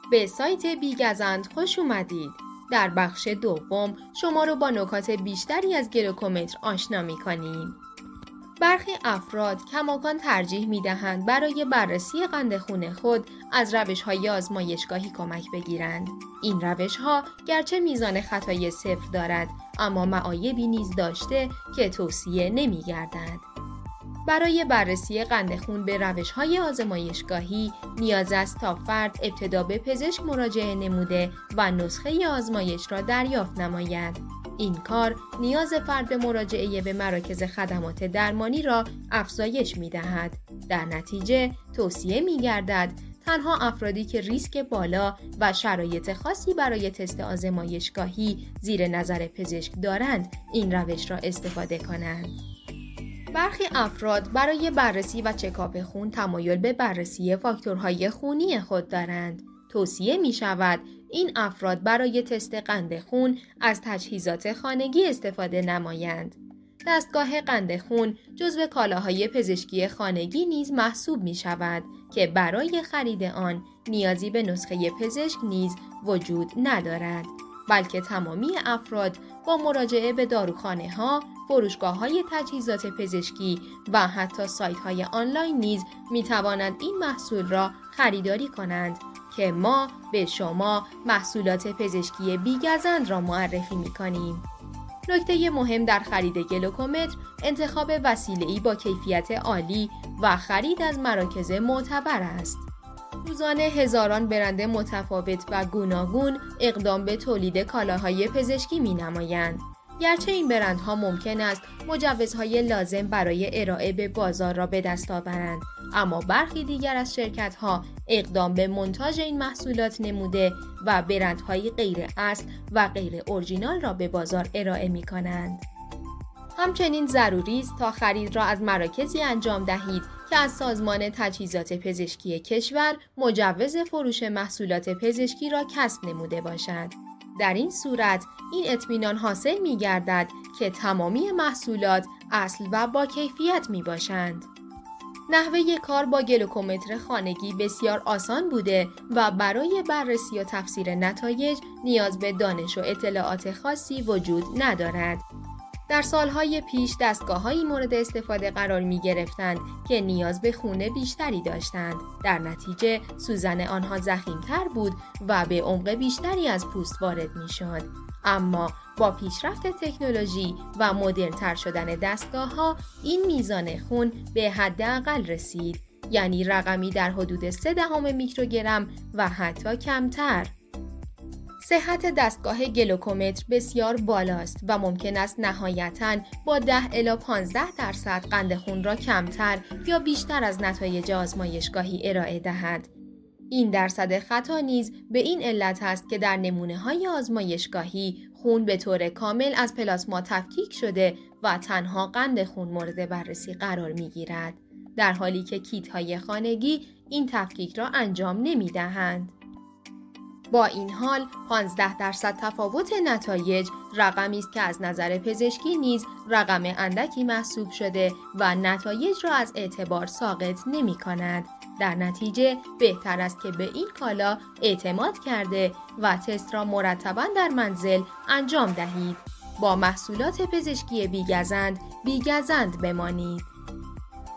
به سایت بیگزند خوش اومدید. در بخش دوم شما رو با نکات بیشتری از گلوکومتر آشنا می‌کنیم. برخی افراد کماکان ترجیح می‌دهند برای بررسی قند خون خود از روش‌های آزمایشگاهی کمک بگیرند. این روش‌ها گرچه میزان خطای صفر دارد، اما معایبی نیز داشته که توصیه نمی‌گردد. برای بررسی قند خون به روش‌های آزمایشگاهی نیاز است تا فرد ابتدا به پزشک مراجعه نموده و نسخه آزمایش را دریافت نماید. این کار نیاز فرد به مراجعه به مراکز خدمات درمانی را افزایش می‌دهد. در نتیجه توصیه می‌گردد تنها افرادی که ریسک بالا و شرایط خاصی برای تست آزمایشگاهی زیر نظر پزشک دارند این روش را استفاده کنند. برخی افراد برای بررسی و چکاپ خون تمایل به بررسی فاکتورهای خونی خود دارند. توصیه می شود این افراد برای تست قند خون از تجهیزات خانگی استفاده نمایند. دستگاه قند خون جزو کالاهای پزشکی خانگی نیز محسوب می شود که برای خرید آن نیازی به نسخه پزشک نیز وجود ندارد، بلکه تمامی افراد با مراجعه به داروخانه‌ها، فروشگاه‌های تجهیزات پزشکی و حتی سایت‌های آنلاین نیز می‌توانند این محصول را خریداری کنند که ما به شما محصولات پزشکی بیگزند را معرفی می‌کنیم. نکته مهم در خرید گلوکومتر انتخاب وسیله‌ای با کیفیت عالی و خرید از مراکز معتبر است. روزانه هزاران برند متفاوت و گوناگون اقدام به تولید کالاهای پزشکی می‌نمایند. گرچه این برندها ممکن است مجوزهای لازم برای ارائه به بازار را به دست آورند، اما برخی دیگر از شرکت‌ها اقدام به منتاج این محصولات نموده و برندهای غیر اصل و غیر اورجینال را به بازار ارائه می‌کنند. همچنین ضروری است تا خرید را از مراکزی انجام دهید که از سازمان تجهیزات پزشکی کشور مجوز فروش محصولات پزشکی را کسب نموده باشد. در این صورت این اطمینان حاصل می‌گردد که تمامی محصولات اصل و با کیفیت می‌باشند. نحوه کار با گلوکومتر خانگی بسیار آسان بوده و برای بررسی و تفسیر نتایج نیاز به دانش و اطلاعات خاصی وجود ندارد. در سالهای پیش دستگاه‌هایی مورد استفاده قرار می‌گرفتند که نیاز به خون بیشتری داشتند. در نتیجه سوزن آنها ضخیم‌تر بود و به عمق بیشتری از پوست وارد می‌شد. اما با پیشرفت تکنولوژی و مدرن‌تر شدن دستگاه‌ها این میزان خون به حداقل رسید، یعنی رقمی در حدود 0.3 میکروگرم و حتی کمتر. صحت دستگاه گلوکومتر بسیار بالاست و ممکن است نهایتاً با 10 الی 15% قند خون را کمتر یا بیشتر از نتایج آزمایشگاهی ارائه دهد. این درصد خطا نیز به این علت است که در نمونه‌های آزمایشگاهی خون به طور کامل از پلاسما تفکیک شده و تنها قند خون مورد بررسی قرار می‌گیرد، در حالی که کیت‌های خانگی این تفکیک را انجام نمی‌دهند. با این حال 15% تفاوت نتایج رقمی است که از نظر پزشکی نیز رقم اندکی محسوب شده و نتایج را از اعتبار ساقط نمی‌کند. در نتیجه بهتر است که به این کالا اعتماد کرده و تست را مرتباً در منزل انجام دهید. با محصولات پزشکی بیگزند بمانید.